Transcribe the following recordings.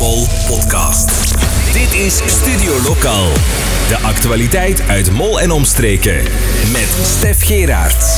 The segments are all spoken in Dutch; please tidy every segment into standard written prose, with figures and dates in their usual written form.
Mol podcast. Dit is Studio Lokaal. De actualiteit uit Mol en omstreken. Met Stef Geraerts.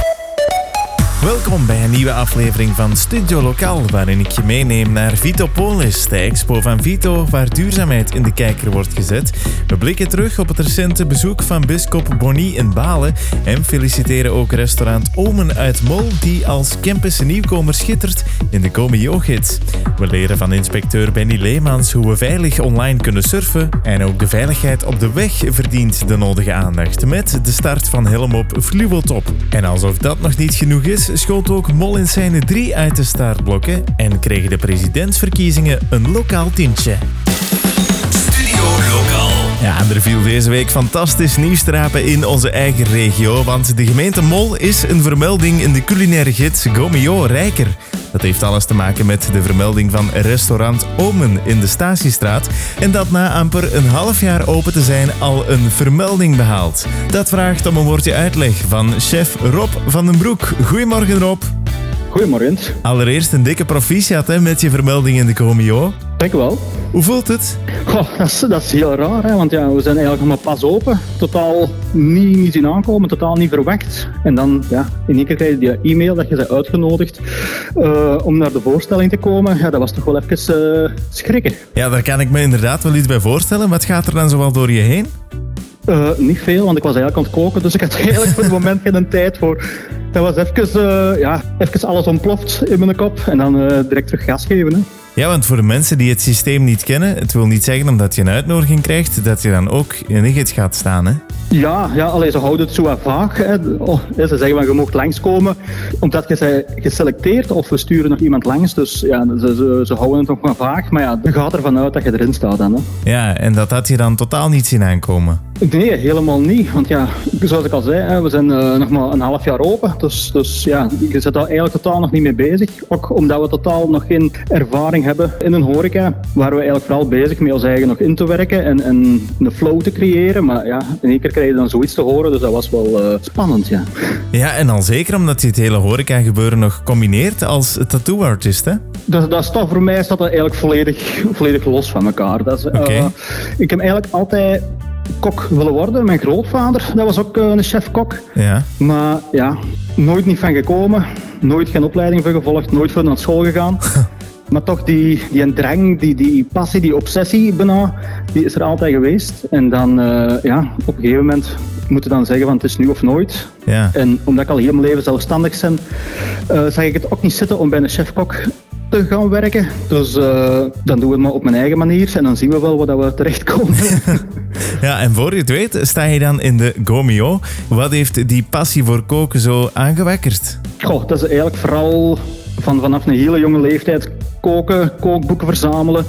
Welkom bij een nieuwe aflevering van Studio Lokaal, waarin ik je meeneem naar Vitopolis, de expo van Vito, waar duurzaamheid in de kijker wordt gezet. We blikken terug op het recente bezoek van bisschop Bonnie in Balen en feliciteren ook restaurant Omen uit Mol, die als campus nieuwkomer schittert in de Gomeo-gids. We leren van inspecteur Benny Leemans hoe we veilig online kunnen surfen en ook de veiligheid op de weg verdient de nodige aandacht, met de start van Helm op Fluweltop. En alsof dat nog niet genoeg is, schoot ook Mol in Seine 3 uit de startblokken en kregen de presidentsverkiezingen een lokaal tintje. Studio Lokaal. Ja, en er viel deze week fantastisch nieuws te rapen in onze eigen regio, want de gemeente Mol is een vermelding in de culinaire gids Gomeo rijker. Dat heeft alles te maken met de vermelding van restaurant Omen in de Statiestraat en dat na amper een half jaar open te zijn al een vermelding behaalt. Dat vraagt om een woordje uitleg van chef Rob van den Broek. Goedemorgen Rob. Goedemorgen. Allereerst een dikke proficiat met je vermelding in de Gomeo. Dank u wel. Hoe voelt het? Goh, dat is heel raar, hè? Want ja, we zijn eigenlijk nog maar pas open. Totaal niet zien aankomen, totaal niet verwacht. En dan, ja, in één keer krijg je die e-mail dat je bent uitgenodigd om naar de voorstelling te komen. Ja, dat was toch wel even schrikken. Ja, daar kan ik me inderdaad wel iets bij voorstellen. Wat gaat er dan zoal door je heen? Niet veel, want ik was eigenlijk aan het koken, dus ik had eigenlijk voor het moment geen tijd voor. Dat was even alles ontploft in mijn kop en dan direct terug gas geven. Hè. Ja, want voor de mensen die het systeem niet kennen, het wil niet zeggen omdat je een uitnodiging krijgt, dat je dan ook in de gids gaat staan, hè? Ja, ze houden het zo wat vaag. Hè. Ze zeggen van je mag langskomen omdat je bent geselecteerd of we sturen nog iemand langs. Dus ja, ze houden het nog maar vaag. Maar ja, je gaat ervan uit dat je erin staat dan. Hè. Ja, en dat had je dan totaal niet zien aankomen? Nee, helemaal niet. Want ja, zoals ik al zei, we zijn nog maar een half jaar open. Dus ja, je zit daar eigenlijk totaal nog niet mee bezig. Ook omdat we totaal nog geen ervaring hebben in een horeca. Waar we eigenlijk vooral bezig mee ons eigen nog in te werken en een flow te creëren. Maar ja, in één keer krijg je dan zoiets te horen. Dus dat was wel spannend, ja. Ja, en dan zeker omdat je het hele horeca gebeuren nog combineert als tattoo-artist, hè? Dat is toch, voor mij staat dat eigenlijk volledig los van elkaar. Dat is, Okay. Ik heb eigenlijk altijd kok willen worden. Mijn grootvader, dat was ook een chef-kok. Ja. Maar ja, nooit niet van gekomen. Nooit geen opleiding voor gevolgd. Nooit voor naar school gegaan. Maar toch die drang, die passie, die obsessie bijna, die is er altijd geweest. En dan, op een gegeven moment moet je dan zeggen van het is nu of nooit. Ja. En omdat ik al heel mijn leven zelfstandig ben, zag ik het ook niet zitten om bij een chef-kok te gaan werken. Dus dan doen we het maar op mijn eigen manier en dan zien we wel waar we terechtkomen. Ja, en voor je het weet sta je dan in de Gomeo. Wat heeft die passie voor koken zo aangewakkerd? Goh, dat is eigenlijk vooral vanaf een hele jonge leeftijd koken, kookboeken verzamelen,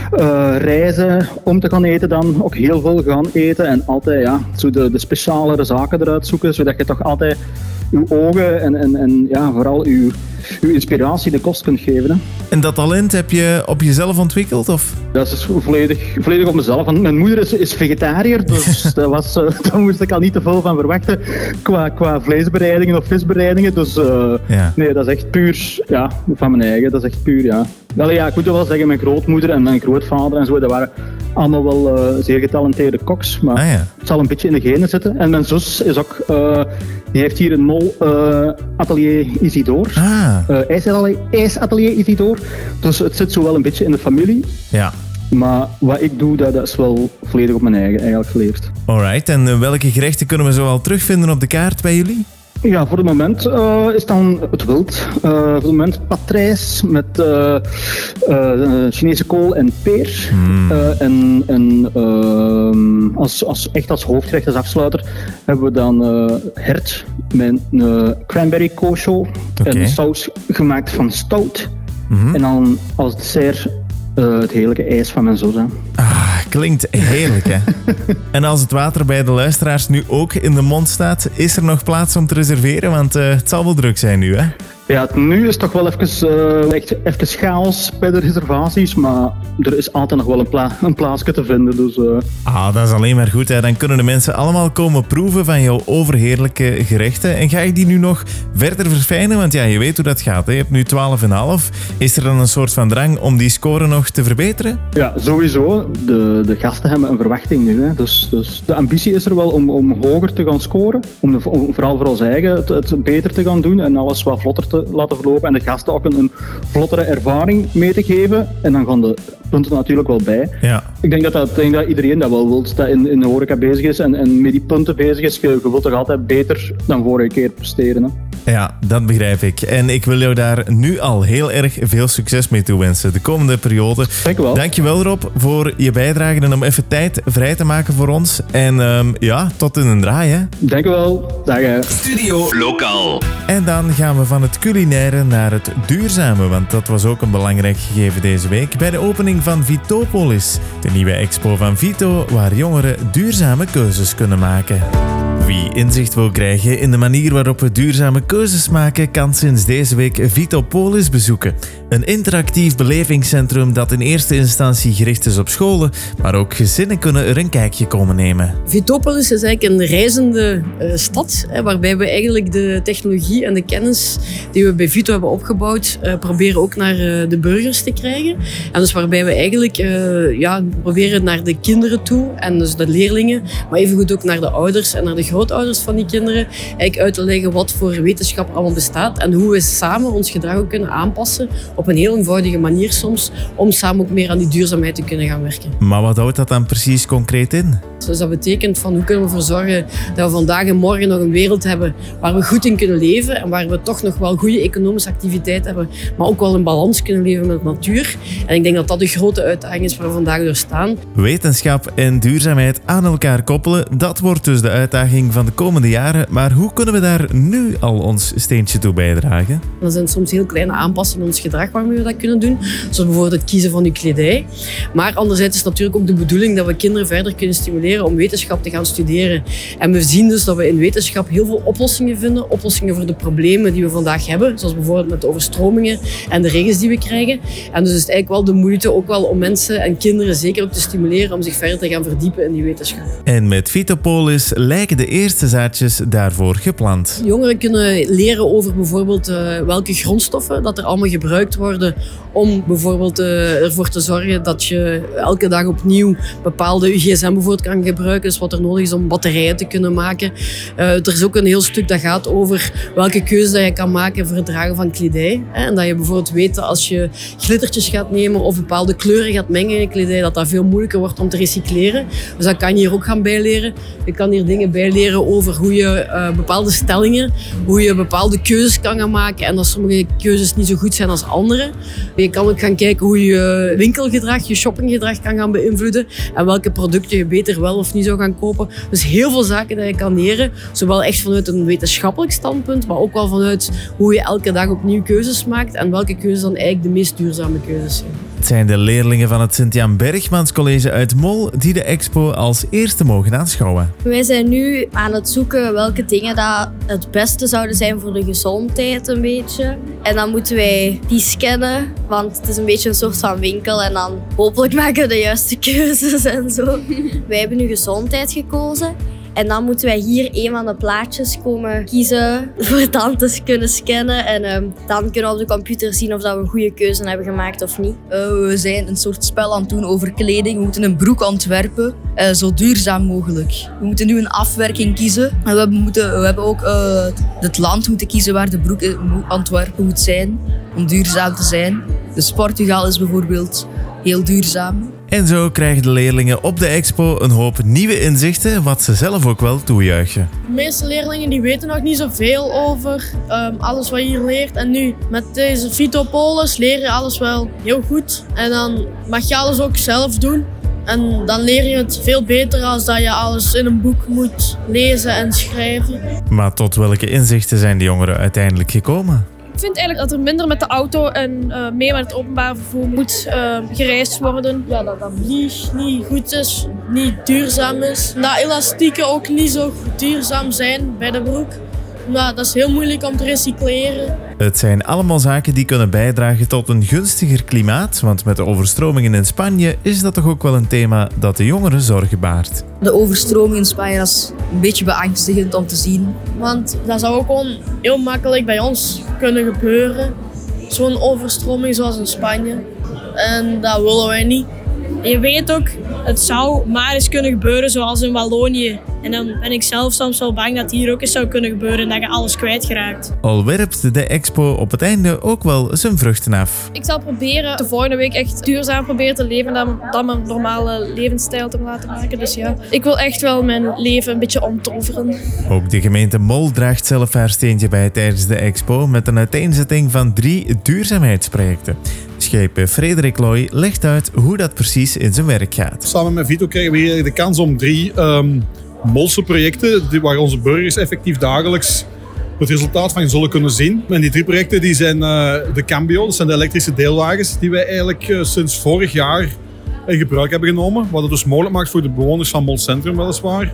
reizen om te gaan eten dan, ook heel veel gaan eten en altijd zo de specialere zaken eruit zoeken, zodat je toch altijd je ogen en vooral je inspiratie de kost kunt geven. Hè. En dat talent heb je op jezelf ontwikkeld, of? Dat is volledig op mezelf. Want mijn moeder is vegetariër, dus daar moest ik al niet te veel van verwachten qua vleesbereidingen of visbereidingen. Dus nee, dat is echt puur van mijn eigen. Dat is echt puur, ja. Wel ja, ik moet wel zeggen, mijn grootmoeder en mijn grootvader en zo, dat waren allemaal wel zeer getalenteerde koks. Maar het zal een beetje in de genen zitten. En mijn zus is ook, die heeft hier een Mol atelier Isidore. IJsatelier Isidore. Dus het zit zo wel een beetje in de familie. Ja. Maar wat ik doe, dat is wel volledig op mijn eigen eigenlijk geleerd. Alright, en welke gerechten kunnen we zoal terugvinden op de kaart bij jullie? Ja, voor het moment is dan het wild. Voor het moment patrijs met Chinese kool en peer. Als hoofdgerecht, als afsluiter, hebben we dan hert met cranberry koosho. Okay. En saus gemaakt van stout. En dan als dessert het heerlijke ijs van mijn zus. Klinkt heerlijk, hè? En als het water bij de luisteraars nu ook in de mond staat, is er nog plaats om te reserveren? Want het zal wel druk zijn nu, hè? Ja, nu is het toch wel even chaos bij de reservaties, maar er is altijd nog wel een plaatsje te vinden. Dus, dat is alleen maar goed. Hè. Dan kunnen de mensen allemaal komen proeven van jouw overheerlijke gerechten. En ga je die nu nog verder verfijnen? Want ja, je weet hoe dat gaat. Hè. Je hebt nu 12,5. Is er dan een soort van drang om die score nog te verbeteren? Ja, sowieso. De gasten hebben een verwachting nu. Hè. Dus de ambitie is er wel om hoger te gaan scoren. Om vooral voor ons eigen het beter te gaan doen en alles wat vlotter te laten verlopen. En de gasten ook een vlottere ervaring mee te geven. En dan gaan de punten natuurlijk wel bij. Ja. Ik denk dat iedereen dat wel wil, dat in de horeca bezig is en met die punten bezig is. Je wilt toch altijd beter dan vorige keer presteren. Hè? Ja, dat begrijp ik. En ik wil jou daar nu al heel erg veel succes mee toewensen de komende periode. Dankjewel Rob voor je bijdrage en om even tijd vrij te maken voor ons. En tot in een draai. Hè. Dankjewel. Dag. Studio Lokaal. En dan gaan we van het culinaire naar het duurzame, want dat was ook een belangrijk gegeven deze week bij de opening van Vitopolis, de nieuwe expo van Vito, waar jongeren duurzame keuzes kunnen maken. Wie inzicht wil krijgen in de manier waarop we duurzame keuzes maken, kan sinds deze week Vitopolis bezoeken. Een interactief belevingscentrum dat in eerste instantie gericht is op scholen, maar ook gezinnen kunnen er een kijkje komen nemen. Vitopolis is eigenlijk een reizende stad, waarbij we eigenlijk de technologie en de kennis die we bij Vito hebben opgebouwd, proberen ook naar de burgers te krijgen. En dus waarbij we eigenlijk proberen naar de kinderen toe, en dus de leerlingen, maar evengoed ook naar de ouders en naar de grootouders van die kinderen, eigenlijk uit te leggen wat voor wetenschap allemaal bestaat en hoe we samen ons gedrag ook kunnen aanpassen op een heel eenvoudige manier soms, om samen ook meer aan die duurzaamheid te kunnen gaan werken. Maar wat houdt dat dan precies concreet in? Dus dat betekent van hoe kunnen we ervoor zorgen dat we vandaag en morgen nog een wereld hebben waar we goed in kunnen leven en waar we toch nog wel goede economische activiteit hebben, maar ook wel een balans kunnen leven met de natuur. En ik denk dat dat de grote uitdaging is waar we vandaag door staan. Wetenschap en duurzaamheid aan elkaar koppelen, dat wordt dus de uitdaging van de komende jaren. Maar hoe kunnen we daar nu al ons steentje toe bijdragen? Er zijn soms heel kleine aanpassingen in ons gedrag waarmee we dat kunnen doen. Zoals bijvoorbeeld het kiezen van uw kledij. Maar anderzijds is het natuurlijk ook de bedoeling dat we kinderen verder kunnen stimuleren om wetenschap te gaan studeren. En we zien dus dat we in wetenschap heel veel oplossingen vinden. Oplossingen voor de problemen die we vandaag hebben. Zoals bijvoorbeeld met de overstromingen en de regens die we krijgen. En dus is het eigenlijk wel de moeite ook wel om mensen en kinderen zeker ook te stimuleren om zich verder te gaan verdiepen in die wetenschap. En met Vitopolis lijken de eerste zaadjes daarvoor geplant. Jongeren kunnen leren over bijvoorbeeld welke grondstoffen dat er allemaal gebruikt worden om bijvoorbeeld ervoor te zorgen dat je elke dag opnieuw bepaalde gsm bijvoorbeeld kan gebruiken. Dus wat er nodig is om batterijen te kunnen maken. Er is ook een heel stuk dat gaat over welke keuze dat je kan maken voor het dragen van kledij. En dat je bijvoorbeeld weet dat als je glittertjes gaat nemen of bepaalde kleuren gaat mengen in je kledij, dat dat veel moeilijker wordt om te recycleren. Dus dat kan je hier ook gaan bijleren. Je kan hier dingen bijleren over hoe je bepaalde stellingen, hoe je bepaalde keuzes kan gaan maken en dat sommige keuzes niet zo goed zijn als andere. Je kan ook gaan kijken hoe je winkelgedrag, je shoppinggedrag kan gaan beïnvloeden en welke producten je beter wel of niet zou gaan kopen. Dus heel veel zaken dat je kan leren, zowel echt vanuit een wetenschappelijk standpunt, maar ook wel vanuit hoe je elke dag opnieuw keuzes maakt en welke keuzes dan eigenlijk de meest duurzame keuzes zijn. Het zijn de leerlingen van het Sint-Jan Bergmans College uit Mol die de expo als eerste mogen aanschouwen. Wij zijn nu aan het zoeken welke dingen dat het beste zouden zijn voor de gezondheid een beetje. En dan moeten wij die scannen, want het is een beetje een soort van winkel en dan hopelijk maken we de juiste keuzes en zo. Wij hebben nu gezondheid gekozen. En dan moeten wij hier een van de plaatjes komen kiezen voor dan te kunnen scannen. En dan kunnen we op de computer zien of dat we een goede keuze hebben gemaakt of niet. We zijn een soort spel aan het doen over kleding. We moeten een broek ontwerpen, zo duurzaam mogelijk. We moeten nu een afwerking kiezen. En we hebben ook het land moeten kiezen waar de broek ontwerpen moet zijn om duurzaam te zijn. Dus Portugal is bijvoorbeeld heel duurzaam. En zo krijgen de leerlingen op de expo een hoop nieuwe inzichten, wat ze zelf ook wel toejuichen. De meeste leerlingen die weten nog niet zoveel over alles wat je hier leert. En nu met deze Vitopolis leer je alles wel heel goed. En dan mag je alles ook zelf doen. En dan leer je het veel beter als dat je alles in een boek moet lezen en schrijven. Maar tot welke inzichten zijn de jongeren uiteindelijk gekomen? Ik vind eigenlijk dat er minder met de auto en meer met het openbaar vervoer moet gereisd worden. Ja, dat vlieg niet goed is, niet duurzaam is. Dat elastieken ook niet zo duurzaam zijn bij de broek. Dat is heel moeilijk om te recycleren. Het zijn allemaal zaken die kunnen bijdragen tot een gunstiger klimaat, want met de overstromingen in Spanje is dat toch ook wel een thema dat de jongeren zorgen baart. De overstroming in Spanje is een beetje beangstigend om te zien. Want dat zou ook gewoon heel makkelijk bij ons kunnen gebeuren. Zo'n overstroming zoals in Spanje. En dat willen wij niet. Je weet ook, het zou maar eens kunnen gebeuren zoals in Wallonië. En dan ben ik zelf soms wel bang dat hier ook eens zou kunnen gebeuren en dat je alles kwijtgeraakt. Al werpt de expo op het einde ook wel zijn vruchten af. Ik zal proberen de volgende week echt duurzaam proberen te leven dan mijn normale levensstijl te laten maken. Dus ja, ik wil echt wel mijn leven een beetje omtoveren. Ook de gemeente Mol draagt zelf haar steentje bij tijdens de expo met een uiteenzetting van 3 duurzaamheidsprojecten. Schepen Frederik Looy legt uit hoe dat precies in zijn werk gaat. Samen met Vito krijgen we hier de kans om 3 Molse projecten waar onze burgers effectief dagelijks het resultaat van zullen kunnen zien. En die 3 projecten die zijn de Cambio, dat zijn de elektrische deelwagens die wij eigenlijk sinds vorig jaar in gebruik hebben genomen. Wat het dus mogelijk maakt voor de bewoners van Mol Centrum weliswaar.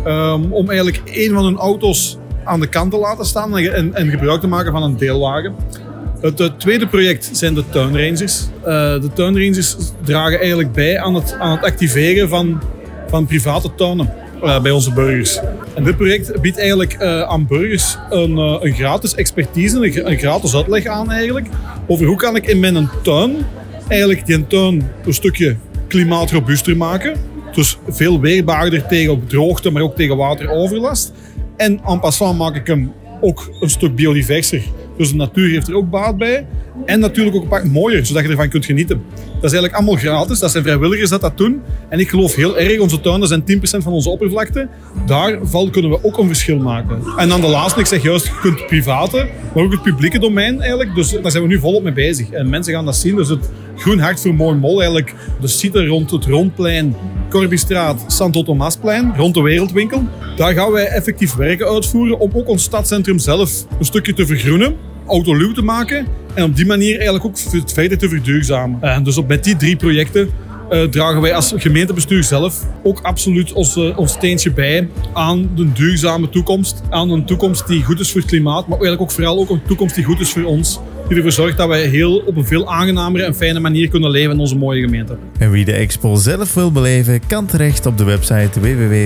Om eigenlijk een van hun auto's aan de kant te laten staan en gebruik te maken van een deelwagen. Het tweede project zijn de tuinrangers. De tuinrangers dragen eigenlijk bij aan het activeren van private tuinen bij onze burgers. En dit project biedt eigenlijk aan burgers een gratis expertise, een gratis uitleg aan eigenlijk, over hoe kan ik in mijn tuin eigenlijk die tuin een stukje klimaatrobuuster maken. Dus veel weerbaarder tegen droogte, maar ook tegen wateroverlast. En en passant maak ik hem ook een stuk biodiverser. Dus de natuur heeft er ook baat bij. En natuurlijk ook een pak mooier, zodat je ervan kunt genieten. Dat is eigenlijk allemaal gratis. Dat zijn vrijwilligers dat doen. En ik geloof heel erg, onze tuinen zijn 10% van onze oppervlakte. Daarvan kunnen we ook een verschil maken. En dan de laatste, ik zeg juist, je kunt private, maar ook het publieke domein eigenlijk. Dus daar zijn we nu volop mee bezig. En mensen gaan dat zien. Dus het Groen Hart voor Mooi Mol, eigenlijk de site rond het Rondplein, Corbystraat, Santo Tomasplein, rond de Wereldwinkel. Daar gaan wij effectief werken uitvoeren om ook ons stadscentrum zelf een stukje te vergroenen, autoluw te maken en op die manier eigenlijk ook het verder te verduurzamen. En dus met die 3 projecten dragen wij als gemeentebestuur zelf ook absoluut ons steentje bij aan een duurzame toekomst. Aan een toekomst die goed is voor het klimaat, maar eigenlijk ook vooral ook een toekomst die goed is voor ons. Die ervoor zorgt dat wij op een veel aangenamere en fijne manier kunnen leven in onze mooie gemeente. En wie de expo zelf wil beleven, kan terecht op de website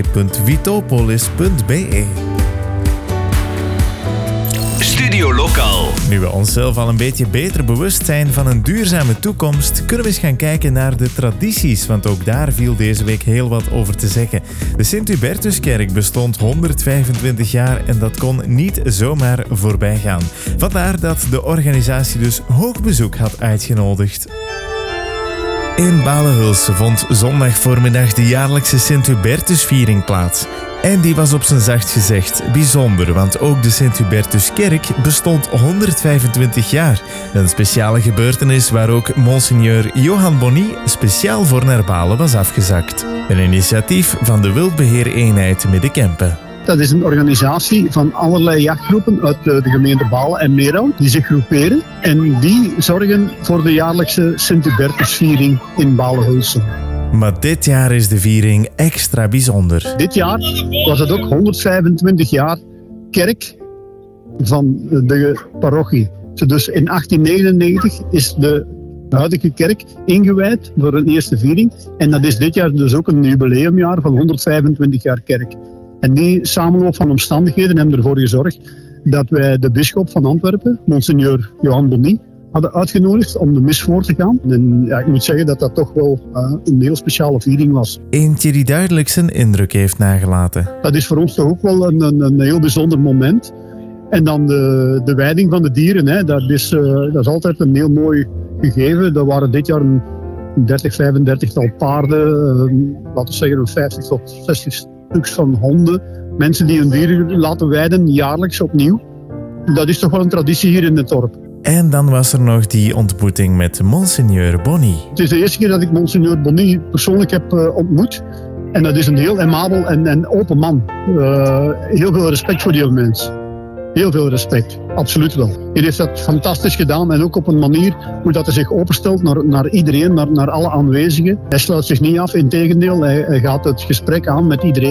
www.vitopolis.be. Studio Lokaal. Nu we onszelf al een beetje beter bewust zijn van een duurzame toekomst, kunnen we eens gaan kijken naar de tradities, want ook daar viel deze week heel wat over te zeggen. De Sint-Hubertuskerk bestond 125 jaar en dat kon niet zomaar voorbij gaan. Vandaar dat de organisatie dus hoog bezoek had uitgenodigd. In Balenhulse vond zondag voormiddag de jaarlijkse Sint-Hubertusviering plaats. En die was op zijn zacht gezegd bijzonder, want ook de Sint-Hubertuskerk bestond 125 jaar. Een speciale gebeurtenis waar ook monseigneur Johan Bonny speciaal voor naar Balen was afgezakt. Een initiatief van de Wildbeheereenheid Midden-Kempen. Dat is een organisatie van allerlei jachtgroepen uit de gemeente Balen en Meerhout die zich groeperen. En die zorgen voor de jaarlijkse Sint-Hubertusviering in Balenhulse. Maar dit jaar is de viering extra bijzonder. Dit jaar was het ook 125 jaar kerk van de parochie. Dus in 1899 is de huidige kerk ingewijd voor een eerste viering. En dat is dit jaar dus ook een jubileumjaar van 125 jaar kerk. En die samenloop van omstandigheden hebben ervoor gezorgd dat wij de bisschop van Antwerpen, monseigneur Johan Bonny, hadden uitgenodigd om de mis voor te gaan. En ja, ik moet zeggen dat dat toch wel een heel speciale viering was. Eentje die duidelijk zijn indruk heeft nagelaten. Dat is voor ons toch ook wel een heel bijzonder moment. En dan de wijding van de dieren, hè, dat is altijd een heel mooi gegeven. Er waren dit jaar een 35-tal paarden, laten we zeggen een 50 tot 60 stuks van honden. Mensen die hun dieren laten weiden, jaarlijks opnieuw. Dat is toch wel een traditie hier in het dorp. En dan was er nog die ontmoeting met monseigneur Bonny. Het is de eerste keer dat ik monseigneur Bonny persoonlijk heb ontmoet. En dat is een heel aimabel en open man. Heel veel respect voor die mens. Heel veel respect, absoluut wel. Hij heeft dat fantastisch gedaan en ook op een manier hoe dat hij zich openstelt naar iedereen, naar alle aanwezigen. Hij sluit zich niet af, integendeel, hij gaat het gesprek aan met iedereen.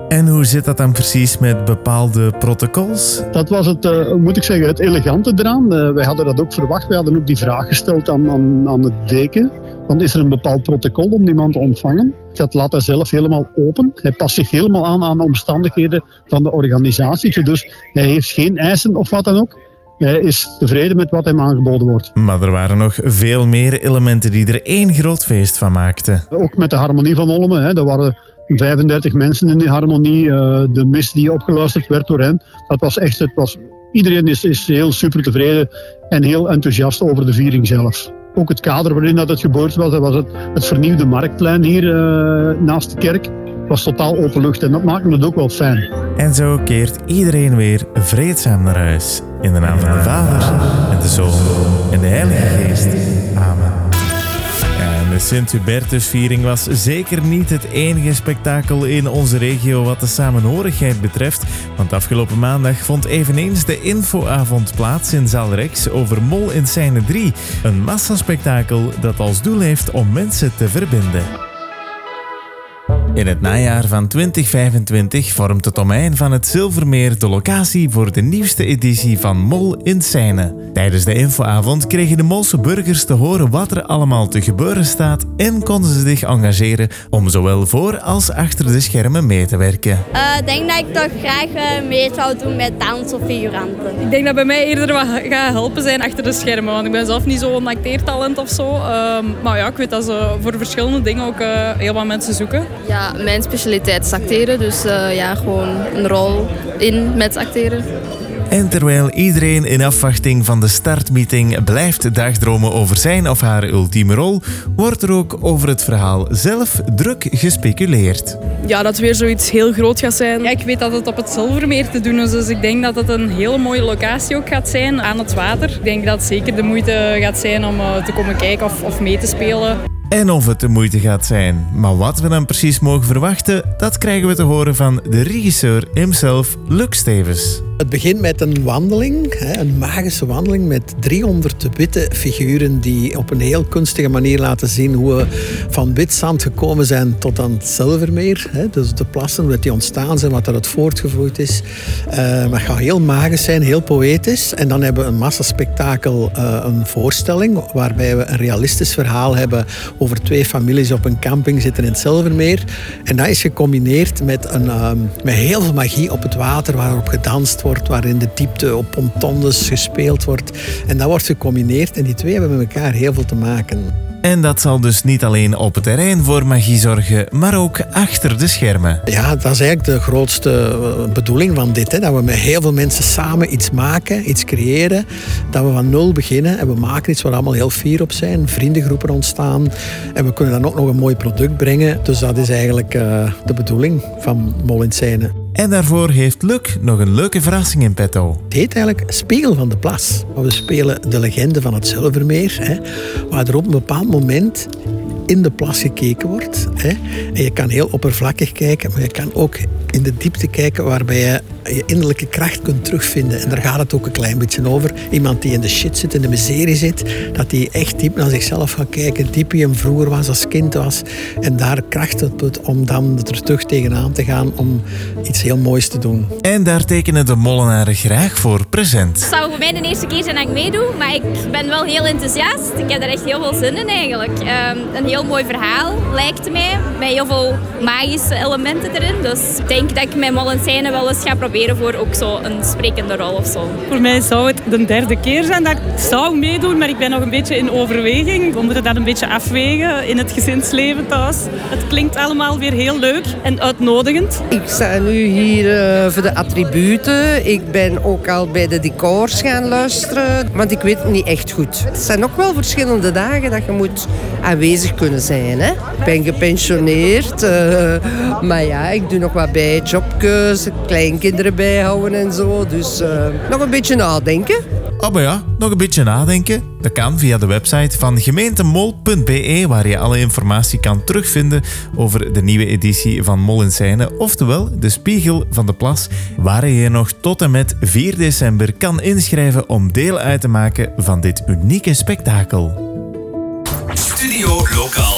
En hoe zit dat dan precies met bepaalde protocols? Dat was het elegante eraan. Wij hadden dat ook verwacht. Wij hadden ook die vraag gesteld aan de deken. Want is er een bepaald protocol om die man te ontvangen? Dat laat hij zelf helemaal open. Hij past zich helemaal aan de omstandigheden van de organisatie. Dus hij heeft geen eisen of wat dan ook. Hij is tevreden met wat hem aangeboden wordt. Maar er waren nog veel meer elementen die er één groot feest van maakten. Ook met de Harmonie van Olmen. Er waren 35 mensen in die harmonie. De mis die opgeluisterd werd door hen. Dat was echt, iedereen is heel super tevreden en heel enthousiast over de viering zelf. Ook het kader waarin dat het gebeurd was, dat was het vernieuwde marktplein hier naast de kerk. Het was totaal open lucht en dat maakte het ook wel fijn. En zo keert iedereen weer vreedzaam naar huis. In de naam van de Vader en de Zoon en de Heilige Geest. Amen. En de Sint-Hubertusviering was zeker niet het enige spektakel in onze regio wat de samenhorigheid betreft. Want afgelopen maandag vond eveneens de infoavond plaats in Zaal Rex over Mol in Seine 3. Een massaspektakel dat als doel heeft om mensen te verbinden. In het najaar van 2025 vormt het domein van het Zilvermeer de locatie voor de nieuwste editie van Mol in Seine. Tijdens de infoavond kregen de Molse burgers te horen wat er allemaal te gebeuren staat en konden ze zich engageren om zowel voor als achter de schermen mee te werken. Ik denk dat ik toch graag mee zou doen met dans of figuranten. Ik denk dat bij mij eerder wat gaat helpen zijn achter de schermen, want ik ben zelf niet zo'n acteertalent of zo. Maar ja, ik weet dat ze voor verschillende dingen ook heel wat mensen zoeken. Ja, mijn specialiteit is acteren, dus gewoon een rol in met acteren. En terwijl iedereen in afwachting van de startmeeting blijft dagdromen over zijn of haar ultieme rol, wordt er ook over het verhaal zelf druk gespeculeerd. Ja, dat het weer zoiets heel groot gaat zijn. Ja, ik weet dat het op het Zilvermeer te doen is, dus ik denk dat het een hele mooie locatie ook gaat zijn aan het water. Ik denk dat het zeker de moeite gaat zijn om te komen kijken of mee te spelen. En of het de moeite gaat zijn. Maar wat we dan precies mogen verwachten, dat krijgen we te horen van de regisseur himself, Luc Stevens. Het begint met een wandeling, een magische wandeling met 300 witte figuren die op een heel kunstige manier laten zien hoe we van wit zand gekomen zijn tot aan het Zilvermeer. Dus de plassen, hoe die ontstaan zijn, wat eruit voortgevloeid is. Maar het gaat heel magisch zijn, heel poëtisch. En dan hebben we een massaspektakel, een voorstelling, waarbij we een realistisch verhaal hebben over 2 families op een camping zitten in het Zilvermeer. En dat is gecombineerd met heel veel magie op het water, waarop gedanst wordt, waar in de diepte op pontonnes gespeeld wordt. En dat wordt gecombineerd en die twee hebben met elkaar heel veel te maken. En dat zal dus niet alleen op het terrein voor magie zorgen, maar ook achter de schermen. Ja, dat is eigenlijk de grootste bedoeling van dit. Dat we met heel veel mensen samen iets maken, iets creëren. Dat we van nul beginnen en we maken iets waar we allemaal heel fier op zijn. Vriendengroepen ontstaan en we kunnen dan ook nog een mooi product brengen. Dus dat is eigenlijk de bedoeling van Mol in Seine. En daarvoor heeft Luc nog een leuke verrassing in petto. Het heet eigenlijk Spiegel van de Plas. We spelen de legende van het Zilvermeer, waar er op een bepaald moment in de plas gekeken wordt. En je kan heel oppervlakkig kijken, maar je kan ook in de diepte kijken waarbij je je innerlijke kracht kunt terugvinden. En daar gaat het ook een klein beetje over. Iemand die in de shit zit, in de miserie zit, dat die echt diep naar zichzelf gaat kijken, diep wie hem vroeger was, als kind was. En daar kracht het doet om dan er terug tegenaan te gaan om iets heel moois te doen. En daar tekenen de Mollenaren graag voor present. Het zou voor mij de eerste keer zijn dat ik meedoe, maar ik ben wel heel enthousiast. Ik heb er echt heel veel zin in eigenlijk. Een heel mooi verhaal lijkt mij, met heel veel magische elementen erin. Dus ik denk dat ik met Mol in Seine wel eens ga proberen voor ook zo een sprekende rol of zo. Voor mij zou het de derde keer zijn dat ik zou meedoen, maar ik ben nog een beetje in overweging. We moeten dat een beetje afwegen in het gezinsleven thuis. Het klinkt allemaal weer heel leuk en uitnodigend. Ik sta nu hier voor de attributen. Ik ben ook al bij de decors gaan luisteren, want ik weet het niet echt goed. Het zijn ook wel verschillende dagen dat je moet aanwezig kunnen zijn. Hè? Ik ben gepensioneerd, maar ja, ik doe nog wat bij jobkeus, kleinkinderen bijhouden en zo. Dus nog een beetje nadenken. Oh, maar ja, nog een beetje nadenken. Dat kan via de website van gemeentemol.be, waar je alle informatie kan terugvinden over de nieuwe editie van Mol in Seine, oftewel de Spiegel van de Plas, waar je je nog tot en met 4 december kan inschrijven om deel uit te maken van dit unieke spektakel. Studio Lokaal.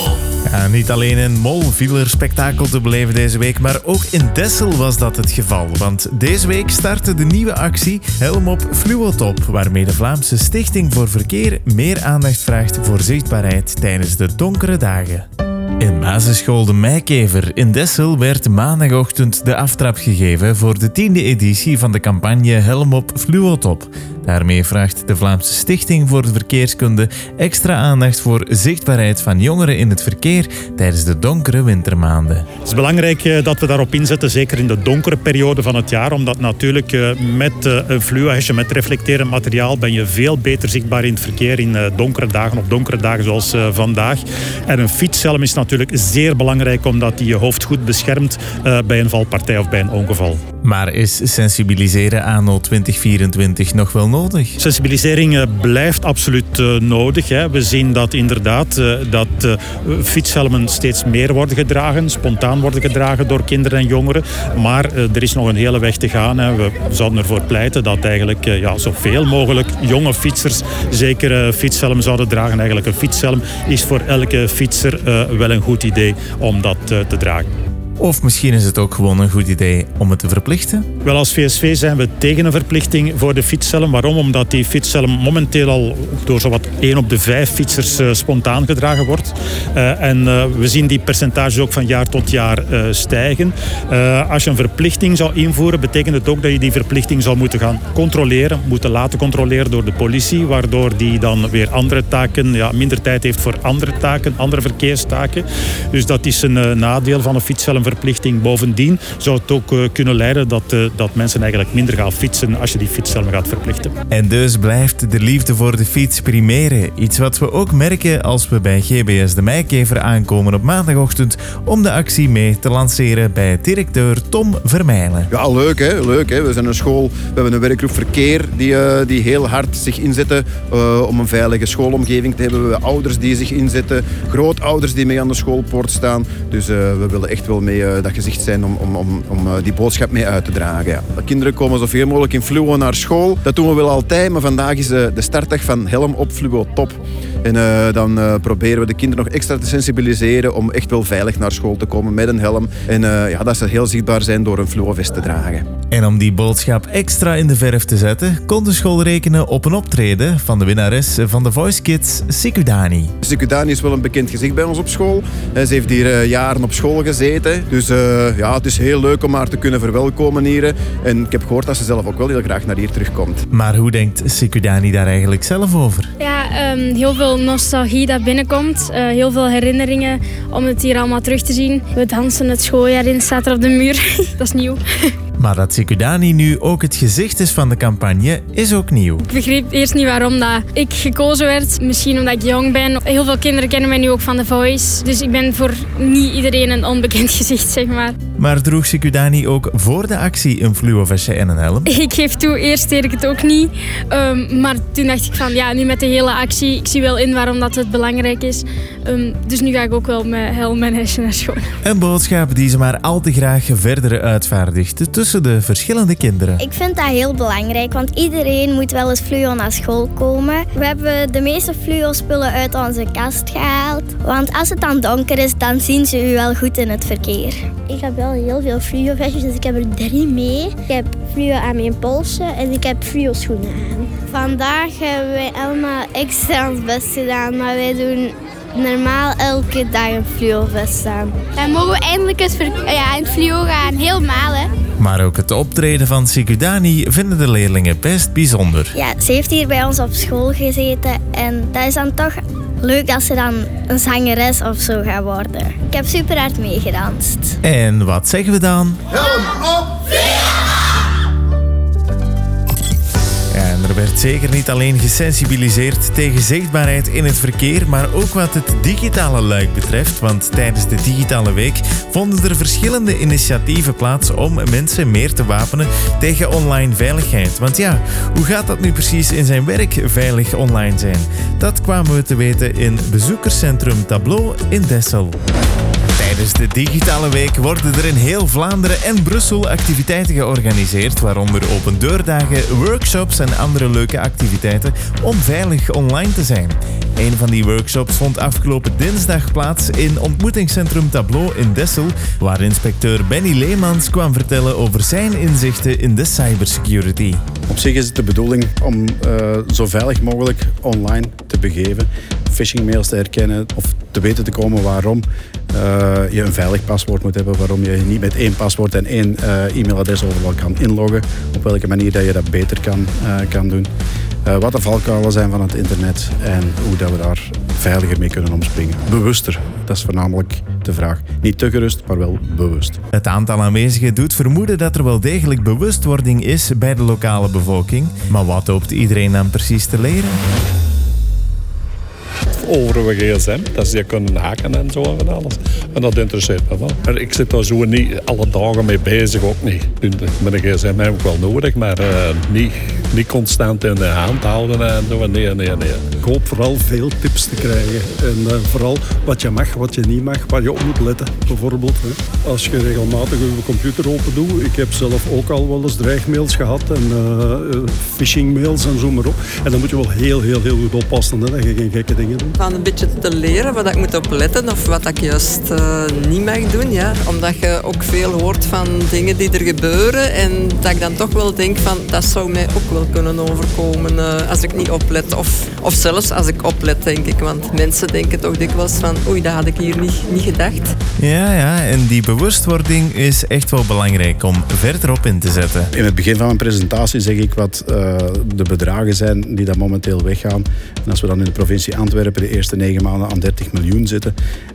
Ja, niet alleen in Mol viel er spektakel te beleven deze week, maar ook in Dessel was dat het geval. Want deze week startte de nieuwe actie Helm op Fluotop, waarmee de Vlaamse Stichting voor Verkeer meer aandacht vraagt voor zichtbaarheid tijdens de donkere dagen. In basisschool De Meikever in Dessel werd maandagochtend de aftrap gegeven voor de 10e editie van de campagne Helm op Fluotop. Daarmee vraagt de Vlaamse Stichting voor de Verkeerskunde extra aandacht voor zichtbaarheid van jongeren in het verkeer tijdens de donkere wintermaanden. Het is belangrijk dat we daarop inzetten, zeker in de donkere periode van het jaar, omdat natuurlijk met een fluo-hesje, met reflecterend materiaal, ben je veel beter zichtbaar in het verkeer in donkere dagen, op donkere dagen zoals vandaag. En een fietshelm is natuurlijk zeer belangrijk, omdat die je hoofd goed beschermt bij een valpartij of bij een ongeval. Maar is sensibiliseren anno 2024 nog wel nodig? Sensibilisering blijft absoluut nodig. Hè. We zien dat inderdaad dat fietshelmen steeds meer worden gedragen, spontaan worden gedragen door kinderen en jongeren. Maar er is nog een hele weg te gaan. Hè. We zouden ervoor pleiten dat eigenlijk zoveel mogelijk jonge fietsers zeker fietshelm zouden dragen. Eigenlijk een fietshelm is voor elke fietser wel een goed idee om dat te dragen. Of misschien is het ook gewoon een goed idee om het te verplichten? Wel, als VSV zijn we tegen een verplichting voor de fietshelm. Waarom? Omdat die fietshelm momenteel al door zowat 1 op de 5 fietsers spontaan gedragen wordt. En we zien die percentages ook van jaar tot jaar stijgen. Als je een verplichting zou invoeren, betekent het ook dat je die verplichting zou moeten gaan controleren, moeten laten controleren door de politie, waardoor die dan weer andere taken, minder tijd heeft voor andere taken, andere verkeerstaken. Dus dat is een nadeel van een fietshelm. Verplichting. Bovendien zou het ook kunnen leiden dat mensen eigenlijk minder gaan fietsen als je die fietshelm gaat verplichten. En dus blijft de liefde voor de fiets primeren. Iets wat we ook merken als we bij GBS De Meikever aankomen op maandagochtend om de actie mee te lanceren bij directeur Tom Vermeijlen. Ja, leuk hè. Leuk, hè. We zijn een school, we hebben een werkgroep verkeer die heel hard zich inzetten om een veilige schoolomgeving te hebben. We hebben ouders die zich inzetten, grootouders die mee aan de schoolpoort staan. Dus we willen echt wel mee dat gezicht zijn om die boodschap mee uit te dragen. Ja. De kinderen komen zoveel mogelijk in fluo naar school. Dat doen we wel altijd, maar vandaag is de startdag van Helm op Fluotop. En dan proberen we de kinderen nog extra te sensibiliseren om echt wel veilig naar school te komen met een helm. En dat ze heel zichtbaar zijn door een fluovest te dragen. En om die boodschap extra in de verf te zetten, kon de school rekenen op een optreden van de winnares van The Voice Kids, Sikudani. Sikudani is wel een bekend gezicht bij ons op school. Ze heeft hier jaren op school gezeten. Dus het is heel leuk om haar te kunnen verwelkomen hier. En ik heb gehoord dat ze zelf ook wel heel graag naar hier terugkomt. Maar hoe denkt Sikudani daar eigenlijk zelf over? Ja, heel veel nostalgie dat binnenkomt. Heel veel herinneringen om het hier allemaal terug te zien. We dansen het schooljaar in, staat er op de muur. Dat is nieuw. Maar dat Sikudani nu ook het gezicht is van de campagne, is ook nieuw. Ik begreep eerst niet waarom dat ik gekozen werd. Misschien omdat ik jong ben. Heel veel kinderen kennen mij nu ook van The Voice. Dus ik ben voor niet iedereen een onbekend gezicht, zeg maar. Maar droeg Sikudani ook voor de actie een fluovestje en een helm? Ik geef toe, eerst deed ik het ook niet. Maar toen dacht ik van, nu met de hele actie, ik zie wel in waarom dat het belangrijk is. Dus nu ga ik ook wel met helm en hesje naar school. Een boodschap die ze maar al te graag verder uitvaardigt tussen de verschillende kinderen. Ik vind dat heel belangrijk, want iedereen moet wel eens fluo naar school komen. We hebben de meeste fluo-spullen uit onze kast gehaald. Want als het dan donker is, dan zien ze u wel goed in het verkeer. Ik heb wel heel veel fluo-vestjes, dus ik heb er 3 mee. Ik heb fluo aan mijn polsen en ik heb fluo-schoenen aan. Vandaag hebben wij allemaal extra ons best gedaan, maar wij doen normaal elke dag een fluo-vest aan. Dan mogen we eindelijk eens in het fluo gaan, helemaal hè. Maar ook het optreden van Sikudani vinden de leerlingen best bijzonder. Ja, ze heeft hier bij ons op school gezeten en dat is dan toch leuk als ze dan een zangeres of zo gaat worden. Ik heb super hard meegedanst. En wat zeggen we dan? Helm op! En er werd zeker niet alleen gesensibiliseerd tegen zichtbaarheid in het verkeer, maar ook wat het digitale luik betreft. Want tijdens de digitale week vonden er verschillende initiatieven plaats om mensen meer te wapenen tegen online veiligheid. Want ja, hoe gaat dat nu precies in zijn werk veilig online zijn? Dat kwamen we te weten in bezoekerscentrum Tableau in Dessel. Tijdens Tijdens de Digitale Week worden er in heel Vlaanderen en Brussel activiteiten georganiseerd, waaronder open deurdagen, workshops en andere leuke activiteiten om veilig online te zijn. Een van die workshops vond afgelopen dinsdag plaats in ontmoetingscentrum Tableau in Dessel, waar inspecteur Benny Leemans kwam vertellen over zijn inzichten in de cybersecurity. Op zich is het de bedoeling om zo veilig mogelijk online te begeven, phishingmails te herkennen of te weten te komen waarom je een veilig paswoord moet hebben, waarom je niet met één paswoord en één e-mailadres overal kan inloggen, op welke manier dat je dat beter kan doen. Wat de valkuilen zijn van het internet en hoe dat we daar veiliger mee kunnen omspringen. Bewuster, dat is voornamelijk de vraag. Niet te gerust, maar wel bewust. Het aantal aanwezigen doet vermoeden dat er wel degelijk bewustwording is bij de lokale bevolking. Maar wat hoopt iedereen dan precies te leren? Over een gsm, dat ze kunnen haken en zo en alles. En dat interesseert me wel. Maar ik zit daar zo niet alle dagen mee bezig, ook niet. Met een gsm heb ik wel nodig, maar niet constant in de hand houden en zo. Nee. Ik hoop vooral veel tips te krijgen. En vooral wat je mag, wat je niet mag, waar je op moet letten. Bijvoorbeeld, als je regelmatig je computer open doet. Ik heb zelf ook al wel eens dreigmails gehad en phishingmails en zo maar op. En dan moet je wel heel goed oppassen, hè, dat je geen gekke dingen doet. Van een beetje te leren wat ik moet op letten of wat ik juist niet mag doen. Ja. Omdat je ook veel hoort van dingen die er gebeuren. En dat ik dan toch wel denk van dat zou mij ook wel kunnen overkomen als ik niet oplet. Of zelfs als ik oplet, denk ik. Want mensen denken toch dikwijls van oei, dat had ik hier niet gedacht. Ja, en die bewustwording is echt wel belangrijk om verderop in te zetten. In het begin van mijn presentatie zeg ik wat de bedragen zijn die daar momenteel weggaan. En als we dan in de provincie Antwerpen de eerste 9 maanden aan 30 miljoen zitten,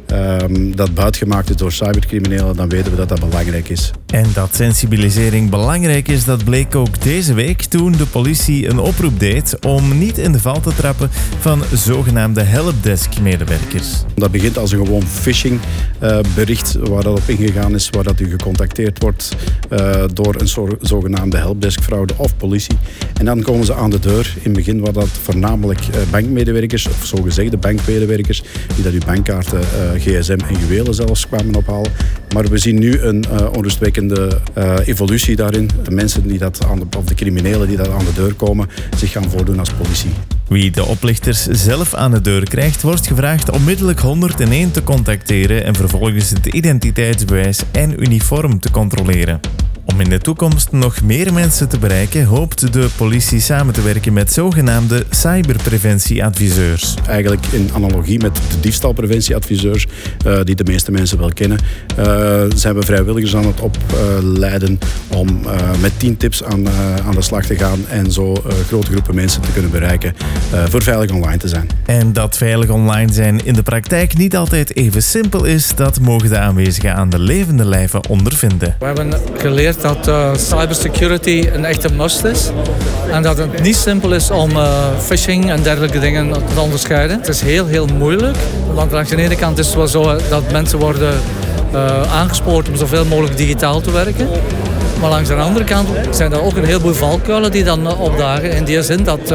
dat buitgemaakt is door cybercriminelen, dan weten we dat dat belangrijk is. En dat sensibilisering belangrijk is, dat bleek ook deze week toen de politie een oproep deed om niet in de val te trappen van zogenaamde helpdesk-medewerkers. Dat begint als een gewoon phishing-bericht waar dat op ingegaan is, waar dat u gecontacteerd wordt door een zogenaamde helpdesk-fraude of politie. En dan komen ze aan de deur. In het begin waren dat voornamelijk bankmedewerkers, of zogezegde bankmedewerkers, die dat uw bankkaarten, gsm en juwelen zelfs kwamen ophalen. Maar we zien nu een onrustwekkende evolutie daarin. De mensen die dat of de criminelen die dat aan de deur komen, zich gaan voordoen als politie. Wie de oplichters zelf aan de deur krijgt, wordt gevraagd onmiddellijk 101 te contacteren en vervolgens het identiteitsbewijs en uniform te controleren. Om in de toekomst nog meer mensen te bereiken, hoopt de politie samen te werken met zogenaamde cyberpreventieadviseurs. Eigenlijk in analogie met de diefstalpreventieadviseurs, die de meeste mensen wel kennen, zijn we vrijwilligers aan het opleiden om met 10 tips aan de slag te gaan en zo grote groepen mensen te kunnen bereiken voor veilig online te zijn. En dat veilig online zijn in de praktijk niet altijd even simpel is, dat mogen de aanwezigen aan de levende lijve ondervinden. We hebben geleerd dat cybersecurity een echte must is. En dat het niet simpel is om phishing en dergelijke dingen te onderscheiden. Het is heel moeilijk. Want aan de ene kant is het wel zo dat mensen worden aangespoord om zoveel mogelijk digitaal te werken. Maar langs de andere kant zijn er ook een heleboel valkuilen die dan opdagen. In die zin dat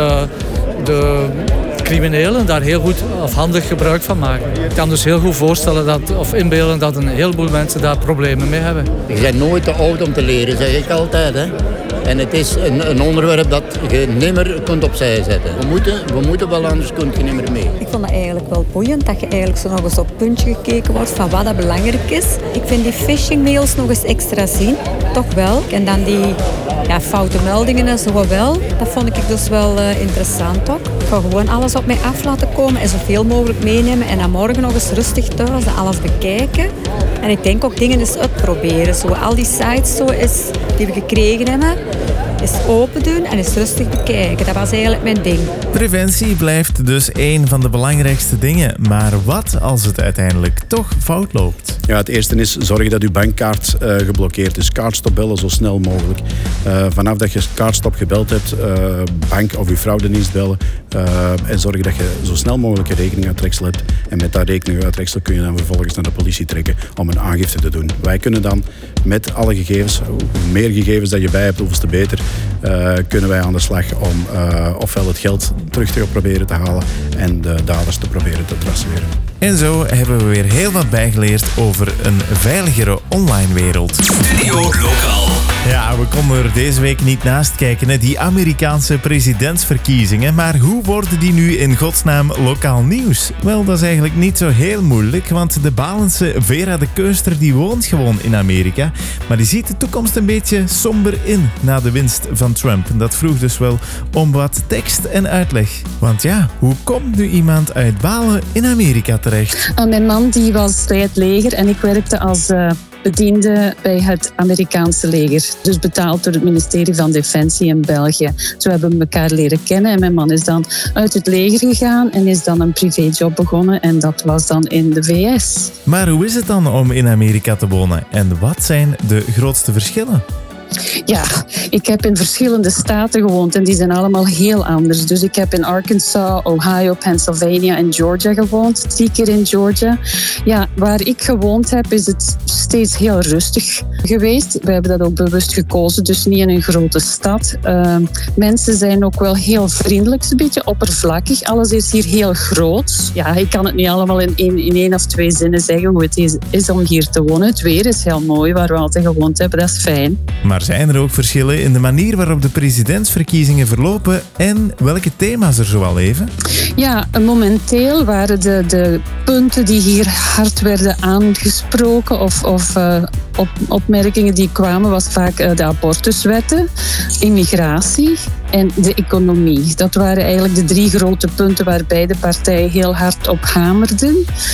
de criminelen daar heel goed of handig gebruik van maken. Ik kan dus heel goed voorstellen of inbeelden dat een heleboel mensen daar problemen mee hebben. Je bent nooit te oud om te leren, zeg ik altijd. Hè? En het is een onderwerp dat je nimmer kunt opzij zetten. We moeten wel, anders kun je niet meer mee. Ik vond het eigenlijk wel boeiend dat je eigenlijk zo nog eens op het puntje gekeken wordt van wat dat belangrijk is. Ik vind die phishing-mails nog eens extra zien, toch wel. En dan die foute meldingen en zo wel. Dat vond ik dus wel interessant ook. Ik ga gewoon alles op mij af laten komen en zoveel mogelijk meenemen. En dan morgen nog eens rustig thuis alles bekijken. En ik denk ook dingen eens uitproberen. Zo al die sites die we gekregen hebben, eens open doen en eens rustig bekijken. Dat was eigenlijk mijn ding. Preventie blijft dus een van de belangrijkste dingen. Maar wat als het uiteindelijk toch fout loopt? Ja, het eerste is zorgen dat uw bankkaart geblokkeerd is. Kaartstop bellen zo snel mogelijk. Vanaf dat je kaartstop gebeld hebt, bank of uw fraudedienst bellen. En zorgen dat je zo snel mogelijk een rekeninguitreksel hebt. En met dat rekeninguitreksel kun je dan vervolgens naar de politie trekken om een aangifte te doen. Wij kunnen dan met alle gegevens, hoe meer gegevens dat je bij hebt, hoeveel te beter, kunnen wij aan de slag om ofwel het geld terug te proberen te halen en de daders te proberen te traceren. En zo hebben we weer heel wat bijgeleerd over een veiligere online wereld. Studio Lokaal. Ja, we konden er deze week niet naast kijken, hè? Die Amerikaanse presidentsverkiezingen. Maar hoe worden die nu in godsnaam lokaal nieuws? Wel, dat is eigenlijk niet zo heel moeilijk, want de Balense Vera de Keuster die woont gewoon in Amerika. Maar die ziet de toekomst een beetje somber in na de winst van Trump. En dat vroeg dus wel om wat tekst en uitleg. Want ja, hoe komt nu iemand uit Balen in Amerika terecht? Mijn man die was bij het leger en ik werkte als bediende bij het Amerikaanse leger. Dus betaald door het ministerie van Defensie in België. Zo hebben we elkaar leren kennen en mijn man is dan uit het leger gegaan en is dan een privéjob begonnen en dat was dan in de VS. Maar hoe is het dan om in Amerika te wonen en wat zijn de grootste verschillen? Ja, ik heb in verschillende staten gewoond en die zijn allemaal heel anders. Dus ik heb in Arkansas, Ohio, Pennsylvania en Georgia gewoond. 3 keer in Georgia. Ja, waar ik gewoond heb is het steeds heel rustig geweest. We hebben dat ook bewust gekozen, dus niet in een grote stad. Mensen zijn ook wel heel vriendelijk, een beetje oppervlakkig. Alles is hier heel groot. Ja, ik kan het niet allemaal in 1 of 2 zinnen zeggen hoe het is om hier te wonen. Het weer is heel mooi waar we altijd gewoond hebben, dat is fijn. Maar zijn er ook verschillen in de manier waarop de presidentsverkiezingen verlopen en welke thema's er zoal leven? Ja, momenteel waren de punten die hier hard werden aangesproken of opmerkingen die kwamen, was vaak de abortuswetten, immigratie en de economie. Dat waren eigenlijk de 3 grote punten waar beide partijen heel hard op hamerden.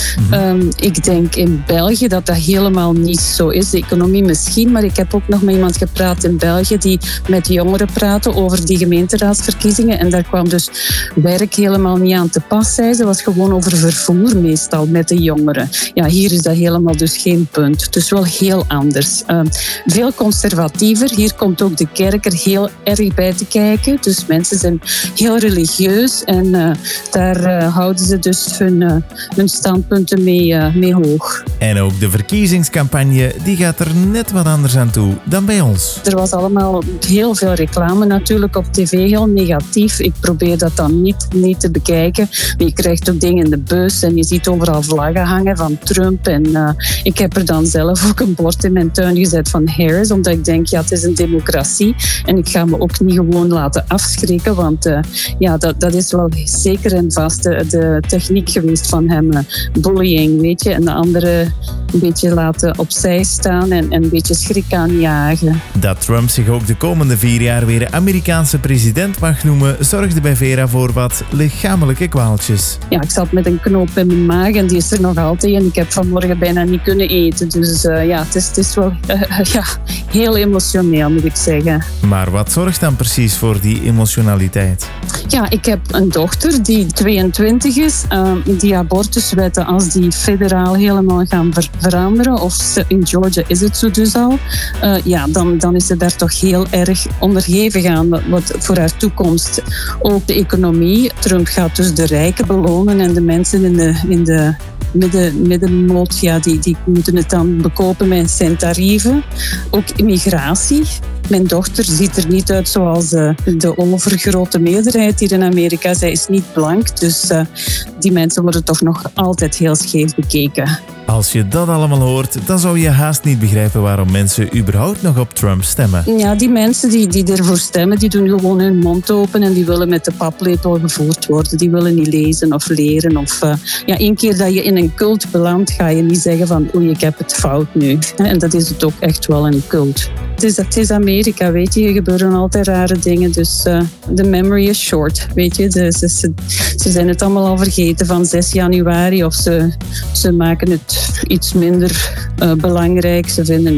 Ik denk in België dat dat helemaal niet zo is. De economie misschien, maar ik heb ook nog met iemand gepraat in België die met jongeren praten over die gemeenteraadsverkiezingen en daar kwam dus werk helemaal niet aan te pas, zei ze. Was gewoon over vervoer meestal met de jongeren. Ja, hier is dat helemaal dus geen punt. Dus wel heel anders. Veel conservatiever. Hier komt ook de kerk er heel erg bij te kijken. Dus mensen zijn heel religieus en daar houden ze dus hun standpunten mee hoog. En ook de verkiezingscampagne die gaat er net wat anders aan toe dan bij ons. Er was allemaal heel veel reclame natuurlijk op tv, heel negatief. Ik probeer dat dan niet te bekijken. Maar je krijgt ook dingen in de bus en je ziet overal vlaggen hangen van Trump. En ik heb er dan zelf ook een bord in mijn tuin gezet van Harris, omdat ik denk, ja, het is een democratie. En ik ga me ook niet gewoon laten afschrikken, want dat is wel zeker en vast de techniek geweest van hem. Bullying, weet je, en de andere een beetje laten opzij staan en een beetje schrik aanjagen. Dat Trump zich ook de komende 4 jaar weer Amerikaanse president mag noemen, zorgde bij Vera voor wat lichamelijke kwaaltjes. Ja, ik zat met een knoop in mijn maag en die is er nog altijd en ik heb vanmorgen bijna niet kunnen eten. Dus het is wel heel emotioneel, moet ik zeggen. Maar wat zorgt dan precies voor die emotionaliteit? Ja, ik heb een dochter die 22 is. Die abortuswetten, als die federaal helemaal gaan veranderen, of in Georgia is het zo dus al, dan is ze daar toch heel erg onderhevig aan wat voor haar toekomst. Ook de economie. Trump gaat dus de rijken belonen en de mensen in de middenmoot, die moeten het dan bekopen met zijn tarieven. Ook immigratie. Mijn dochter ziet er niet uit zoals de overgrote meerderheid hier in Amerika. Zij is niet blank, dus die mensen worden toch nog altijd heel scheef bekeken. Als je dat allemaal hoort, dan zou je haast niet begrijpen waarom mensen überhaupt nog op Trump stemmen. Ja, die mensen die ervoor stemmen, die doen gewoon hun mond open en die willen met de paplepel gevoerd worden. Die willen niet lezen of leren. Of, één keer dat je in een cult belandt, ga je niet zeggen van oei, ik heb het fout nu. En dat is het ook echt wel een cult. Het is Amerika, weet je. Er gebeuren altijd rare dingen, dus the memory is short, weet je. Ze zijn het allemaal al vergeten van 6 januari of ze maken het iets minder belangrijk. Ze vinden,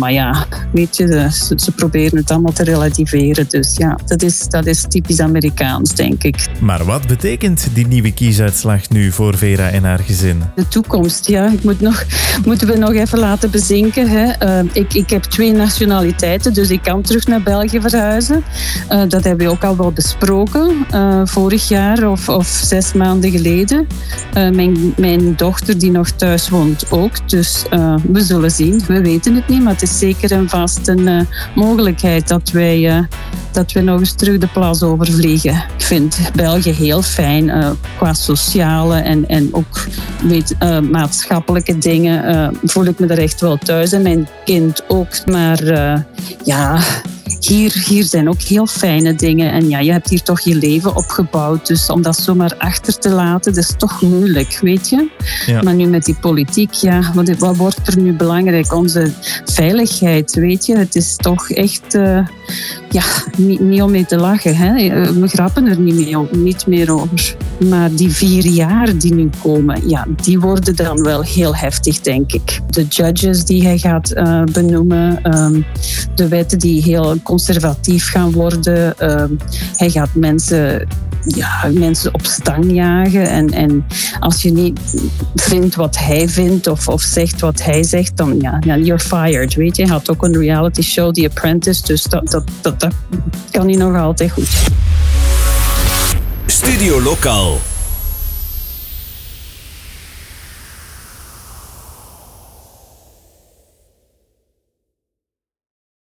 weet je, ze proberen het allemaal te relativeren. Dus ja, dat is typisch Amerikaans, denk ik. Maar wat betekent die nieuwe kiesuitslag nu voor Vera en haar gezin? De toekomst, ja. Moeten we nog even laten bezinken. Hè. Ik heb 2 nationaliteiten, dus ik kan terug naar België verhuizen. Dat hebben we ook al wel besproken. Vorig jaar of 6 maanden geleden. Mijn dochter die nog thuis woont ook. Dus we zullen zien. We weten het niet, maar het is zeker en vast een mogelijkheid dat we nog eens terug de plas overvliegen. Ik vind België heel fijn qua sociale en ook maatschappelijke dingen. Voel ik me er echt wel thuis en mijn kind ook. Maar hier zijn ook heel fijne dingen. En ja, je hebt hier toch je leven opgebouwd. Dus om dat zomaar achter te laten, dat is toch moeilijk, weet je. Ja. Maar nu met die politiek, ja, wat wordt er nu belangrijk? Onze veiligheid, weet je. Het is toch echt niet om mee te lachen. Hè? We grappen er niet meer over. Maar die 4 jaar die nu komen, ja, die worden dan wel heel heftig, denk ik. De judges die hij gaat benoemen, de wetten die heel conservatief gaan worden. Hij gaat mensen op stang jagen. En als je niet vindt wat hij vindt of zegt wat hij zegt, dan you're fired, weet je. Hij had ook een reality show, The Apprentice, dus dat kan hij nog altijd goed. Studio Lokaal.